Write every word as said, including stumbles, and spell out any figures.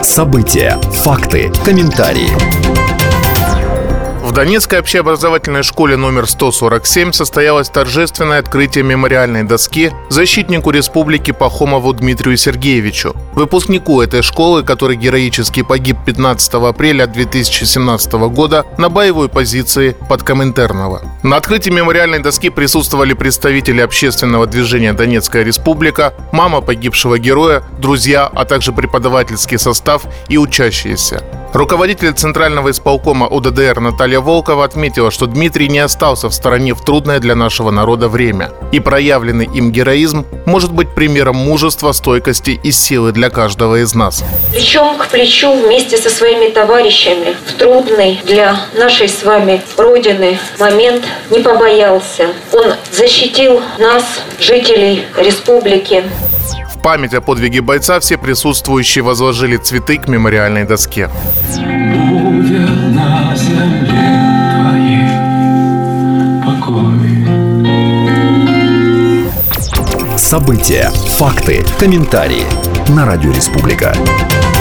События, факты, комментарии. В Донецкой общеобразовательной школе номер сто сорок семь состоялось торжественное открытие мемориальной доски защитнику республики Пахомову Дмитрию Сергеевичу, выпускнику этой школы, который героически погиб пятнадцатого апреля две тысячи семнадцатого года на боевой позиции под Коминтерново. На открытии мемориальной доски присутствовали представители общественного движения «Донецкая республика», мама погибшего героя, друзья, а также преподавательский состав и учащиеся. Руководитель Центрального исполкома УДДР Наталья Волкова отметила, что Дмитрий не остался в стороне в трудное для нашего народа время. И проявленный им героизм может быть примером мужества, стойкости и силы для каждого из нас. Плечом к плечу вместе со своими товарищами в трудный для нашей с вами Родины момент не побоялся. Он защитил нас, жителей республики. В память о подвиге бойца все присутствующие возложили цветы к мемориальной доске. Будет на земле твоей покой. События, факты, комментарии. На радио «Республика».